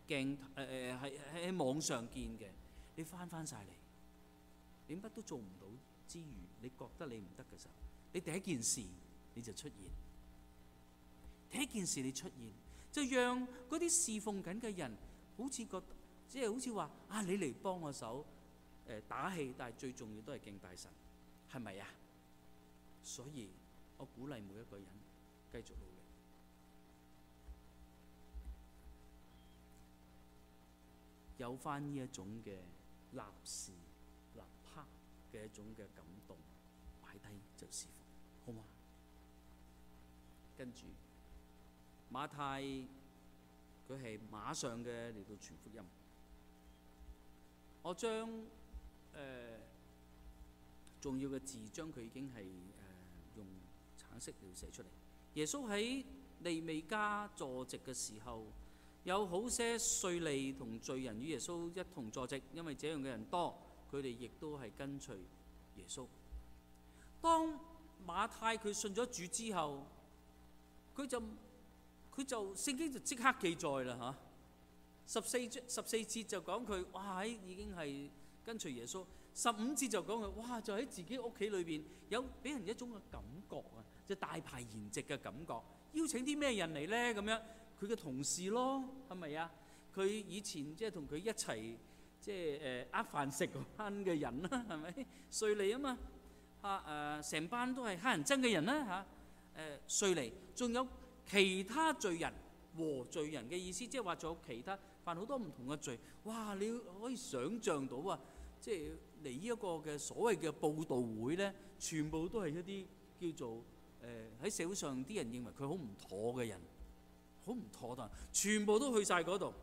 喺網上見嘅，你翻晒嚟，你乜都做唔到之餘，你覺得你唔得嘅時候，你第一件事你就出現，第一件事你出現，就讓嗰啲侍奉緊嘅人好似覺得，即係好似話啊，你嚟幫我手打氣，但係最重要都係敬拜神，係咪啊？所以我鼓勵每一個人繼續努力，有翻呢一種嘅立時立刻嘅一種嘅感動，擺低就侍奉，好嗎？跟住馬太佢係馬上嘅嚟到傳福音，我將重要嘅字將佢已經係用橙色嚟寫出嚟。耶穌喺利未家坐席嘅時候，有好些稅吏同罪人與耶穌一同坐席，因為這樣嘅人多，佢哋亦都係跟隨耶穌。當馬太佢信咗主之後，佢就聖經就即刻記載啦嚇。14節就講佢哇已經係跟隨耶穌。15節就講佢哇就喺自己屋企裏邊有俾人一種嘅感覺啊，就大排筵席嘅感覺。邀請啲咩人嚟咧？咁樣佢嘅同事咯，係咪啊？佢以前即係同佢一齊即係飯食嗰班嘅人啦，係咪？稅吏啊嘛成班都係乞人憎嘅人啦稅吏，仲有其他罪人和罪人嘅意思，即係話仲有其他犯好多唔同嘅罪。哇！你可以想像到啊，即係嚟呢一個嘅所謂嘅佈道會咧，全部都係一啲叫做喺社會上啲人認為佢好唔妥嘅人，好唔妥當，全部都去晒嗰度。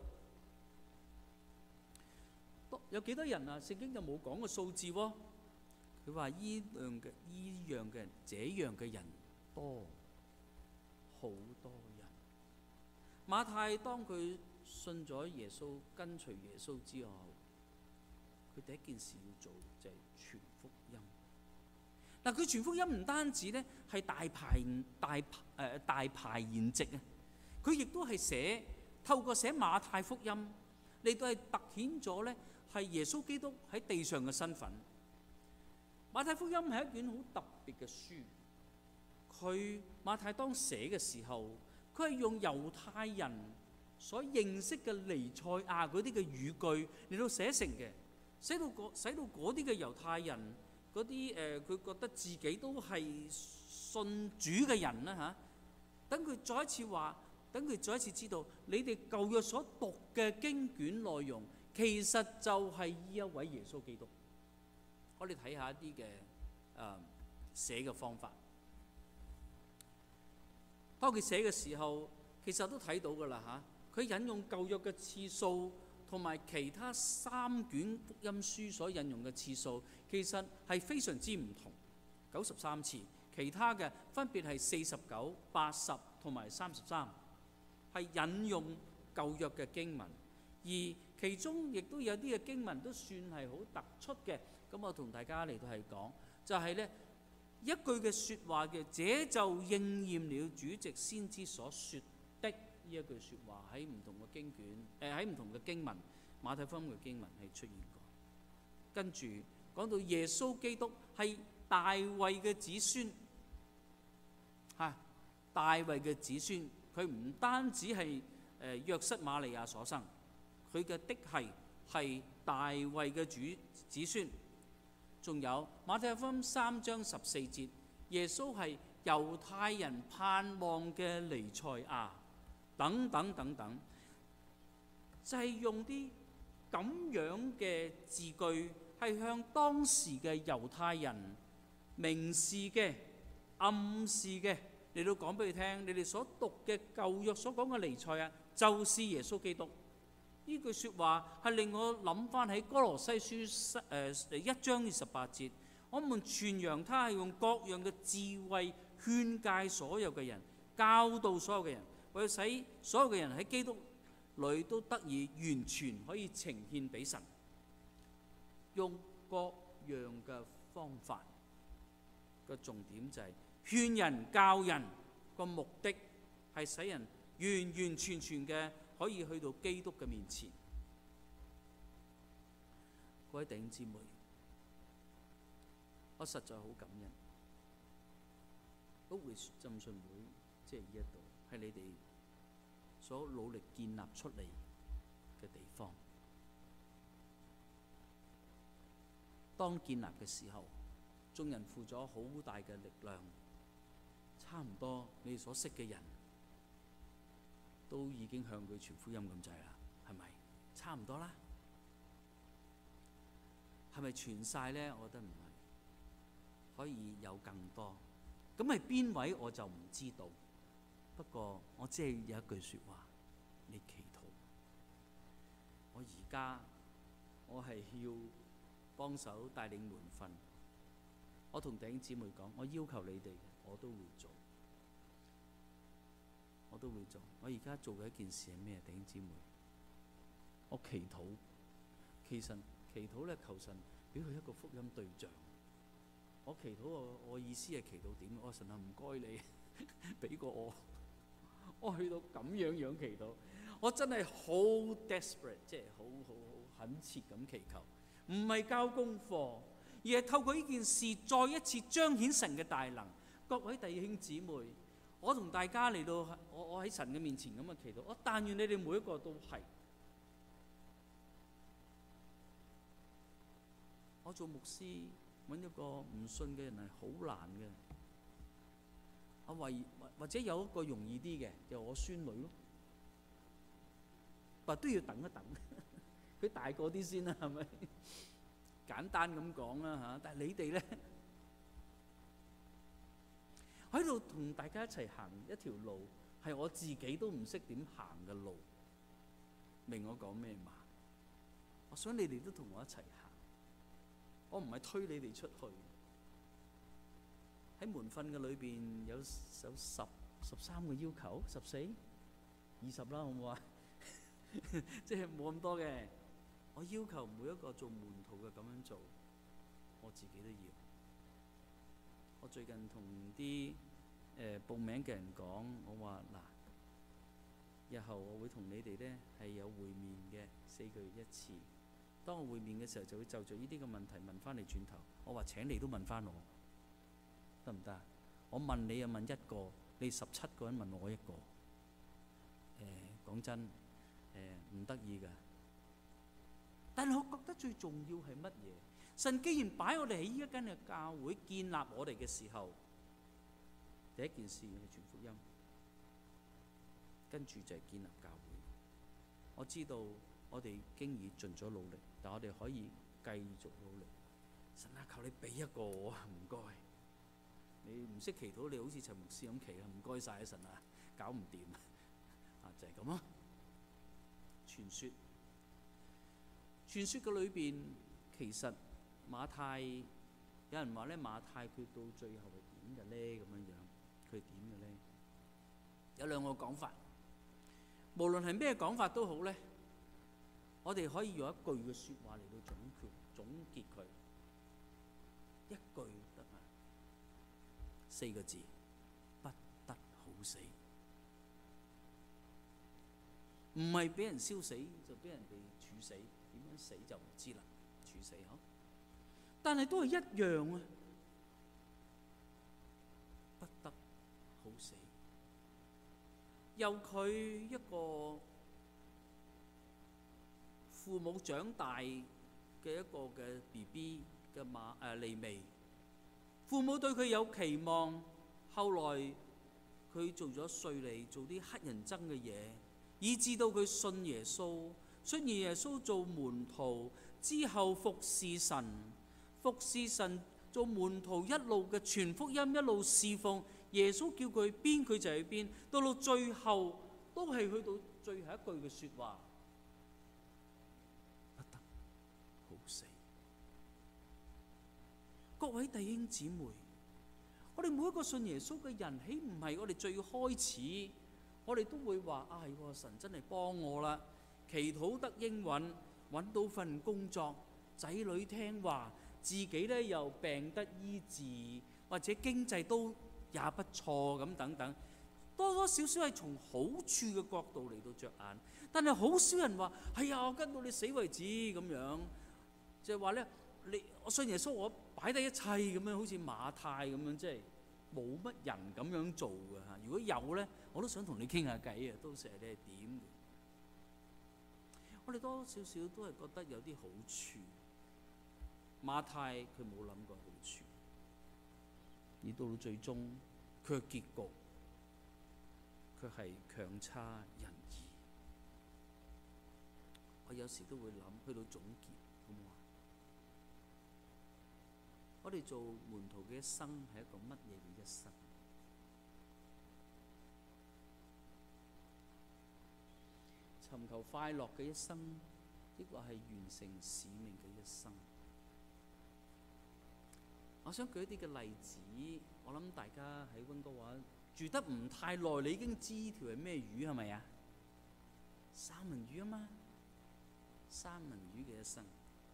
有幾多人啊？聖經就冇講個數字喎。佢話依樣嘅人，這樣嘅人多，好多人。馬太當佢信咗耶穌，跟隨耶穌之後，佢第一件事要做就係傳福音。嗱，佢傳福音唔單止咧係大排筵席啊，佢亦都係透過寫馬太福音嚟到係突顯咗咧係耶穌基督喺地上嘅身份。馬太福音係一卷好特別嘅書，馬太當寫嘅時候，佢係用猶太人所認識嘅彌賽亞嗰啲嘅語句嚟到寫成嘅，使到嗰啲嘅猶太人嗰啲佢覺得自己都係信主嘅人啦嚇。等佢再一次話，等佢再一次知道，你哋舊約所讀嘅經卷內容，其實就係呢一位耶穌基督。我哋睇下一啲嘅寫嘅方法。當佢寫嘅時候，其實都睇到㗎啦嚇。佢引用舊約嘅次數，同埋其他3卷福音書所引用嘅次數，其實係非常之唔同，93次。其他嘅分別係49、80同埋33，係引用舊約嘅經文。而其中亦都有啲嘅經文都算係好突出嘅。咁我同大家嚟到係講，就係呢一句嘅説話嘅，這就應驗了主藉先知所說的， 呢一句説話喺唔同嘅經卷，喺唔同嘅經文，馬太福音嘅經文係出現過。跟住講到耶穌基督係大衛嘅子孫，大衛嘅子孫，佢唔單止係約瑟瑪利亞所生，佢嘅的係大衛嘅子孫。仲有馬太福音3章14節，耶穌係猶太人盼望嘅彌賽亞，等等等等，就係用啲咁樣嘅字句，係向當時嘅猶太人明示嘅、暗示嘅嚟到講俾佢聽，你哋所讀嘅舊約所講嘅彌賽亞就是耶穌基督。呢句説話係令我諗翻喺哥羅西書1章28節，我們傳揚他係用各樣嘅智慧勸誡所有嘅人，教導所有嘅人，為使所有嘅人喺基督裏都得以完全可以呈獻俾神，用各樣嘅方法。個重點就係勸人教人，個目的係使人完完全全嘅可以去到基督嘅面前。各位弟兄姊妹，我實在好感恩，都會浸信會即係呢一度係你哋所努力建立出嚟嘅地方。當建立嘅時候，眾人付咗好大嘅力量，差唔多你哋所識嘅人都已經向佢傳福音咁滯啦，係咪？差唔多啦，係咪傳晒呢？我覺得唔係，可以有更多。咁係邊位我就唔知道。不過我只係有一句説話，你祈禱。我係要幫手帶領門訓。我同弟兄姊妹講，我要求你哋，我都會做。我都會做。我而家做嘅一件事係咩？弟兄姊妹，我祈禱。其實祈禱咧，求神俾佢一個福音對象。我祈禱我意思係祈禱點？我神啊，唔該你俾個我。我去到咁樣祈禱，我真係好 desperate， 即係好懇切咁祈求，唔係交功課，而係透過呢件事再一次彰顯神嘅大能。各位弟兄姊妹，我同大家嚟到我喺神嘅面前咁嘅祈禱，我但願你哋每一個都係。我做牧師揾一個唔信嘅人係好難嘅。或者有一個容易啲嘅，就我孫女咯，但都要等一等，佢大個啲先啦，係咪？簡單咁講啦嚇，但係你哋咧，喺度同大家一齊行一條路，係我自己都唔識點行嘅路，明我講咩嘛？我想你哋都同我一齊行，我唔係推你哋出去。喺門訓嘅裏邊有13個要求，14、20啦，好唔好啊？即係冇咁多嘅。我要求每一個做門徒嘅咁樣做，我自己都要。我最近同啲報名嘅人講，我話嗱，日後我會同你哋咧係有會面嘅，4個月一次。當我會面嘅時候，就會就住呢啲嘅問題問翻你轉頭。我話請你都問翻我。得唔得？我問你又問一個，你17個人問我一個。講真，唔得意㗎。但係我覺得最重要係乜嘢？神既然擺我哋喺呢一間嘅教會建立我哋嘅時候，第一件事係傳福音，跟住就係建立教會。我知道我哋經已盡咗努力，但我哋可以繼續努力。神啊，求你俾一個我，唔該。你唔識祈禱，你好似陳牧師咁祈啊！唔該晒神啊，搞唔掂啊！就係咁咯。傳說嘅裏邊，其實馬太有人話咧，馬太佢到最後係點嘅咧？咁樣樣，佢點嘅咧？有兩個講法，無論係咩講法都好咧，我哋可以用一句嘅説話嚟到總結佢，一句。4個字，不得好死。 唔係俾人燒死就俾人哋處死，點樣死就唔知啦，處死嗬。但係都係一樣啊，不得好死。由佢一個父母長大嘅一個嘅 BB 嘅利未，父母對佢有期望，後來佢做咗稅吏，做啲乞人憎嘅嘢，以致到佢信耶穌，信耶穌做門徒之後服侍神做門徒，一路嘅傳福音，一路侍奉耶穌，叫佢邊佢就去邊，到最後都係去到最後一句嘅說話，不得好死。各位弟兄姊妹，我哋每一個信耶穌嘅人，豈唔係我哋最開始，我哋都會話啊，係神真係幫我啦，祈禱得應允，揾到份工作，仔女聽話，自己呢又病得醫治，或者經濟都也不錯咁等等，多多少少係從好處嘅角度嚟到着眼，但係好少人話係啊，我跟到你死為止咁樣，就係話呢，我信耶穌，我擺低一切咁樣，好似馬太咁樣，即係冇乜人咁樣做㗎嚇。如果有呢，我都想同你傾下偈啊，到時你係點嘅？我哋多多少少都係覺得有啲好處。馬太佢冇諗過好處，而到最終佢嘅結局卻係強差人意。我有時都會諗，去到總結好唔好啊？我哋做門徒嘅一生係一個乜嘢嘅一生？尋求快樂嘅一生，抑或係完成使命嘅一生？我想舉一啲嘅例子，我諗大家喺溫哥華住得唔太耐，你已經知條係咩魚係咪啊？三文魚啊嘛，三文魚嘅一生，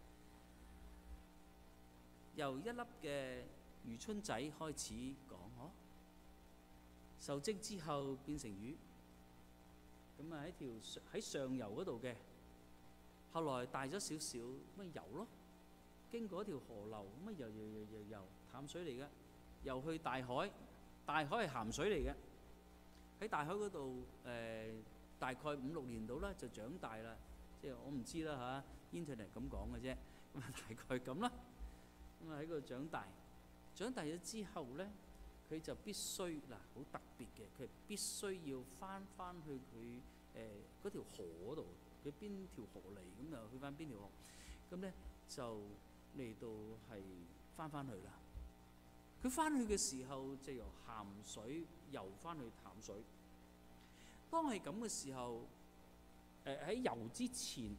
由一粒嘅魚春仔開始講，受精之後變成魚，咁啊喺上游嗰度嘅，後來大咗少少，咪游咯。經過一條河流，咁啊游，淡水嚟嘅，游去大海，大海係鹹水嚟嘅。喺大海嗰度，大概5-6年度啦，就長大啦。即係我唔知啦嚇，Internet 咁講嘅啫。咁啊大概咁啦。咁啊喺嗰度長大，長大咗之後咧，佢就必須嗱好特別嘅，佢必須要翻去佢嗰條河嗰度，佢邊條河嚟，咁就去翻邊條河。咁咧就嚟到係翻去啦。佢翻去嘅時候就由鹹水游翻去淡水。當係咁嘅時候，喺游之前，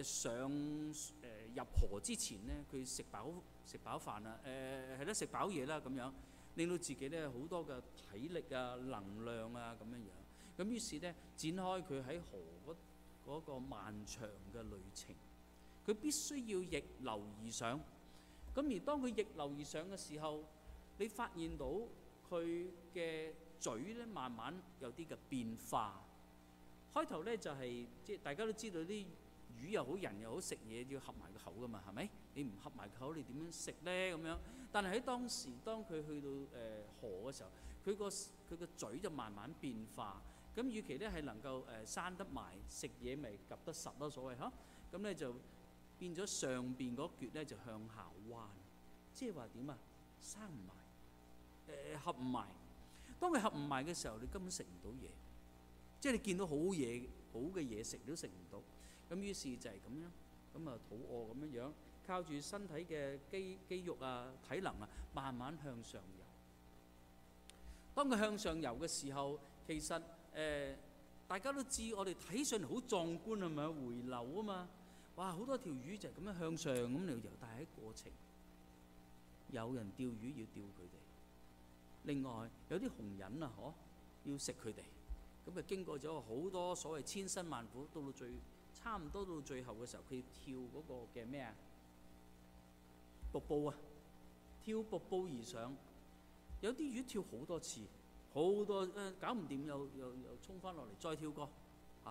入河之前咧，佢食飽飯啦，係啦，食飽嘢啦咁樣，令到自己咧好多嘅體力啊、能量啊咁樣樣。咁於是咧展開佢喺河嗰個漫長嘅旅程。佢必須要逆流而上，咁而當佢逆流而上嘅時候，你發現到佢嘅嘴咧慢慢有啲嘅變化。開頭咧就係即係大家都知道啲魚又好人又好，食嘢要合埋個口噶嘛，係咪？你唔合埋口，你點樣食咧咁樣？但係喺當佢去到河嘅時候，佢個嘴就慢慢變化。咁與其咧係能夠閂得埋，食嘢咪夾得實咯，所謂嚇。咁咧就變咗上邊嗰橛咧就向下彎，即係話點啊？生唔埋，合唔埋。當佢合唔埋嘅時候，你根本食唔到嘢，即係你見到好嘅嘢食都食唔到。咁於是就係咁樣，咁啊肚餓咁樣樣，靠住身體嘅肌肉啊、體能啊，慢慢向上游。當佢向上游嘅時候，其實大家都知，我哋睇上嚟好壯觀係咪？回流啊嘛。哇！好多條魚就係咁樣向上咁嚟游，但係喺過程有人釣魚要釣佢哋，另外有啲紅人啊，要食佢哋，咁啊經過咗好多所謂千辛萬苦，差唔多到最後嘅時候，佢要跳嗰個嘅咩啊？瀑布啊，跳瀑布而上，有啲魚跳好多次，好多搞唔掂又衝翻落嚟，再跳過啊！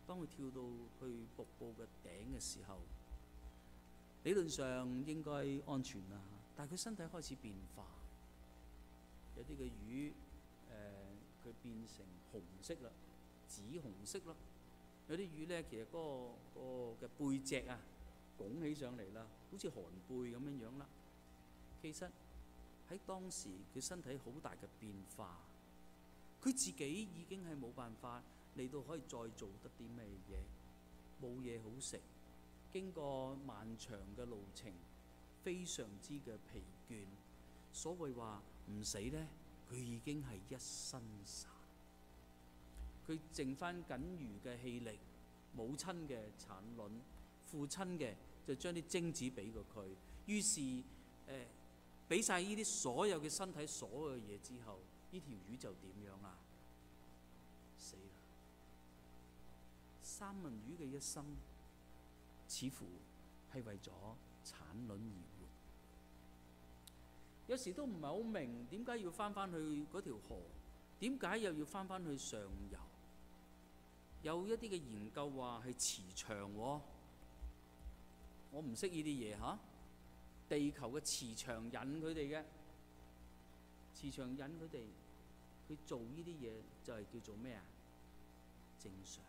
當佢跳到去瀑布嘅頂嘅時候，理論上應該安全啦，但係佢身體開始變化，有啲嘅魚佢變成紅色啦，紫紅色啦，有啲魚咧其實嗰個嘅背脊啊拱起上嚟啦，好似寒背咁樣樣啦。其實喺當時佢身體好大嘅變化，佢自己已經係冇辦法嚟到可以再做得啲咩嘢，冇嘢好食，經過漫長嘅路程，非常之嘅疲倦。所謂話唔死呢，佢已經係一身散，佢剩翻僅餘嘅氣力，母親嘅產卵，父親嘅就將啲精子俾過佢，於是俾晒呢啲所有嘅身體所有嘅嘢之後，呢條魚就點樣啊？死啦！三文魚嘅一生似乎係為咗產卵而活，有時都唔係好明點解要翻去嗰條河，點解又要翻去上游？有一啲嘅研究話係磁場喎，我唔識呢啲嘢嚇。地球嘅磁場引佢哋嘅，磁場引佢哋去做呢啲嘢就係叫做咩啊？正常，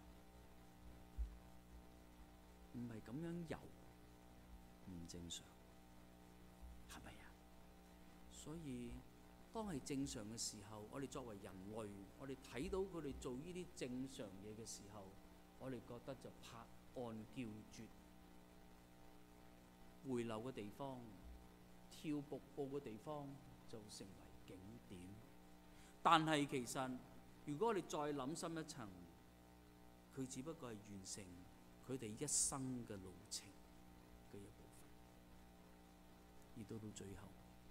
唔係咁樣游唔正常，係咪啊？所以當係正常嘅時候，我哋作為人類，我哋睇到佢哋做呢啲正常嘢嘅時候，我哋覺得就拍案叫絕。回流嘅地方，跳瀑布嘅地方就成為景點。但係其實，如果我哋再諗深一層，佢只不過係完成佢哋一生嘅路程嘅一部分，而到最後，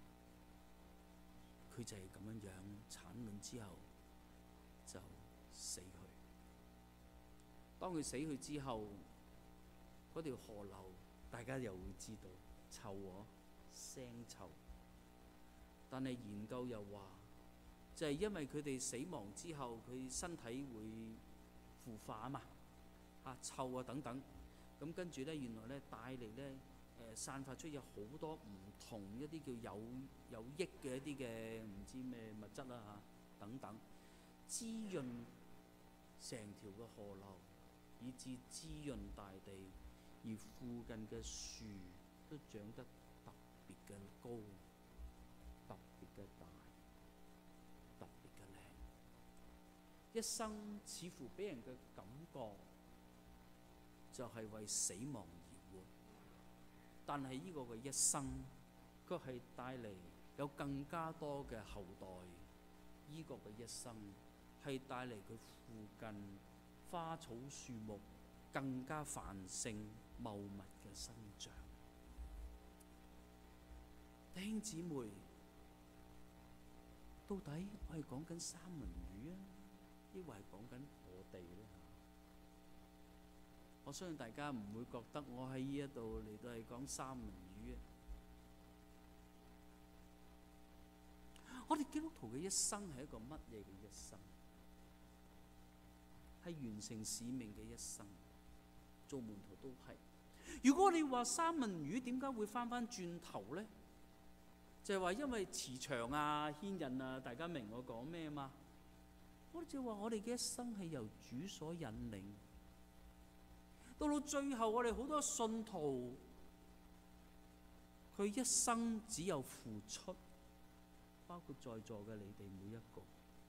佢就係咁樣產卵之後就死去。當佢死去之後，嗰條河流，大家又會知道臭腥臭，但係研究又話，就係因為佢哋死亡之後，佢身體會腐化啊嘛，臭啊等等，咁跟住咧，原來咧帶嚟咧散發出有好多唔同一啲叫有益嘅一啲嘅唔知咩物質啦等等，滋潤成條嘅河流，以致滋潤大地。而附近嘅樹都長得特別嘅高，特別嘅大，特別嘅靚。一生似乎俾人嘅感覺就係為死亡而活，但係呢個嘅一生，卻係帶嚟有更加多嘅後代。呢個嘅一生係帶嚟佢附近花草樹木更加繁盛茂密嘅生長。弟兄姊妹，到底我係講緊三文魚啊，抑或係講緊我哋咧？我相信大家唔會覺得我喺呢一度嚟到係講三文魚啊。我哋基督徒嘅一生係一個乜嘢嘅一生？係完成使命嘅一生。做門徒都係。如果你話三文魚點解會翻轉頭呢？就係話因為磁場啊、牽引啊，大家明我講咩嘛？我哋就話我哋嘅一生係由主所引領，到最後我哋好多信徒，佢一生只有付出，包括在座嘅你哋每一個，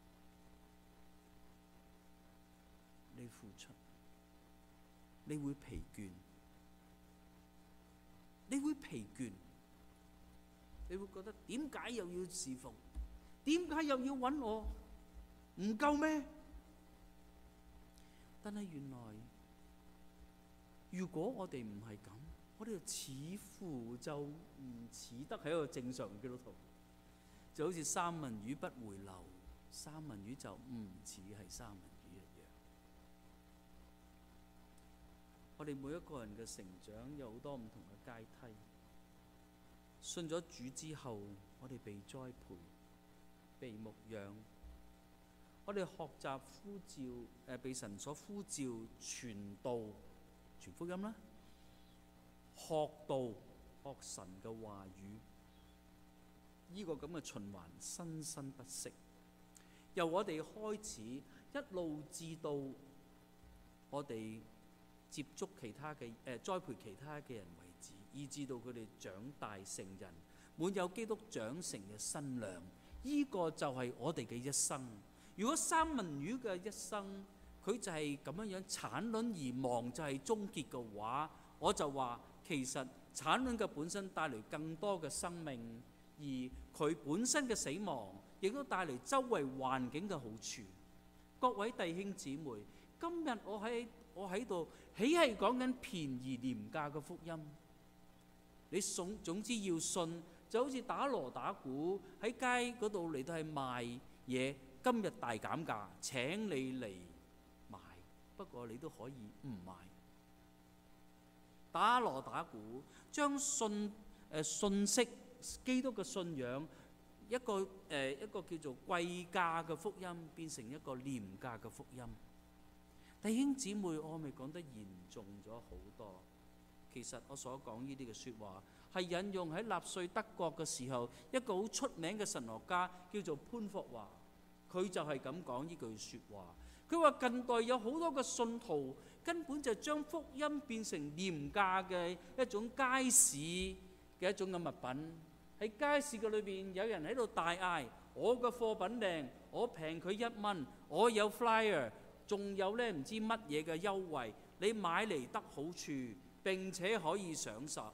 你付出。你會疲倦，你會疲倦，你會覺得點解又要侍奉？點解又要揾我？唔夠咩？但係原來，如果我哋唔係咁，我哋就似乎就唔似得係一個正常嘅基督徒，就好似三文魚不回流，三文魚就唔似係三文魚。我哋每一個人嘅成長有好多唔同嘅階梯。信咗主之後，我哋被栽培、被牧養， 我哋學習呼召被神所呼召傳道、傳福音啦，學道、學神嘅話語，呢個咁嘅循環生生不息。由我哋開始一路至到我哋接觸其他嘅栽培其他嘅人為止，以至到佢哋長大成人，滿有基督長成嘅身量。呢個就係我哋嘅一生。如果三文魚嘅一生佢就係咁樣產卵而亡，就係終結嘅話，我就話其實產卵嘅本身帶嚟更多嘅生命，而佢本身嘅死亡亦都帶嚟周圍環境嘅好處。各位弟兄姊妹，今日我喺度豈係講緊便宜廉價嘅福音？你總之要信，就好似打鑼打鼓喺街嗰度嚟到係賣嘢，今日大減價請你嚟買，不過你都可以唔買。打鑼打鼓將信息基督嘅信仰一個叫做貴價嘅福音變成一個廉價嘅福音。弟兄姊妹，我咪講得嚴重咗好多。其實我所講呢啲嘅説話係引用喺納粹德國嘅時候，一個好出名嘅神學家叫做潘霍華，佢就係咁講呢句説話。佢話近代有好多嘅信徒根本就將福音變成廉價嘅一種街市嘅一種嘅物品。喺街市嘅裏邊，有人喺度大嗌：我嘅貨品靚，我平佢1蚊，我有 flyer， 仲有呢唔知乜嘢嘅優惠，你買嚟得好處，並且可以享受。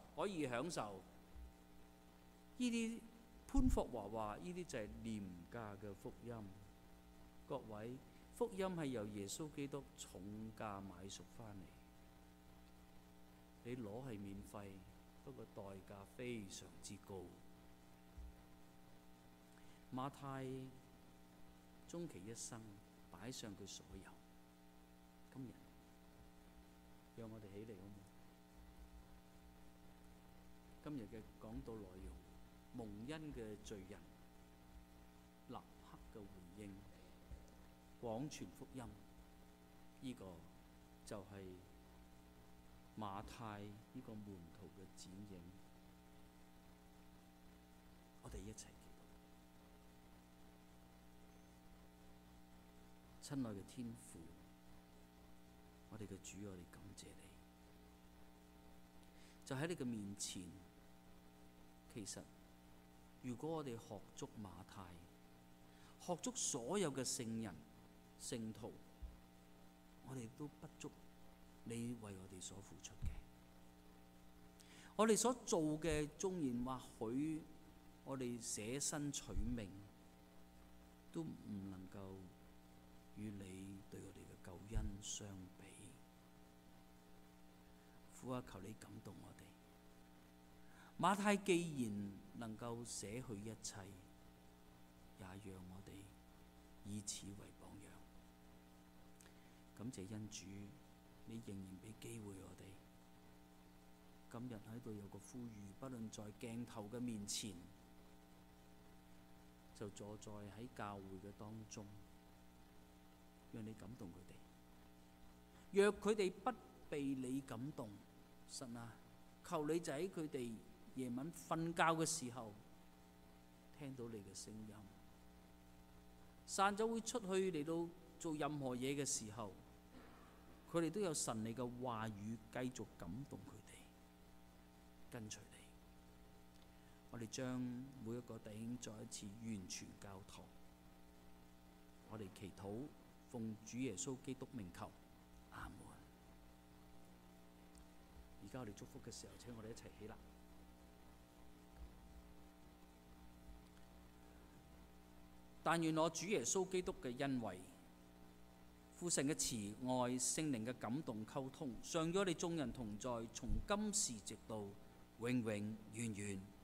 呢啲潘霍華話：呢啲就係廉價嘅福音。各位，福音係由耶穌基督重價買贖翻嚟，你攞係免費，不過代價非常之高。馬太終其一生擺上佢所有，今日讓我哋起嚟好唔好？今日嘅講道內容，蒙恩嘅罪人立刻嘅回應，廣傳福音，呢個就係馬太呢個門徒嘅剪影。我哋一齊祈禱。親愛嘅天父，我哋嘅主，我哋感謝你。就喺你嘅面前，其實如果我哋學足馬太，學足所有嘅聖人聖徒，我哋都不足你為我哋所付出嘅。我哋所做嘅，縱然或許我哋捨身取命，都唔能夠與你對我哋嘅救恩相比。父啊，求你感動我哋。馬太既然能夠捨去一切，也讓我哋以此為榜樣。感謝恩主，你仍然俾機會我哋。今日喺度有個呼籲，不論在鏡頭嘅面前，就坐在喺教會嘅當中，讓你感動佢哋。若佢哋不被你感動，神啊，求你就喺佢哋夜晚瞓覺嘅時候聽到你嘅聲音，散咗會出去嚟到做任何嘢嘅時候，佢哋都有神你嘅話語繼續感動佢哋，跟隨你。我哋將每一個弟兄再一次完全交託。我哋祈禱，奉主耶穌基督名求，阿門。而家我哋祝福嘅時候，請我哋一齊起立。但願我主耶穌基督嘅恩惠、父神嘅慈愛、聖靈嘅感動溝通，常與我哋眾人同在，從今時直到永永遠遠。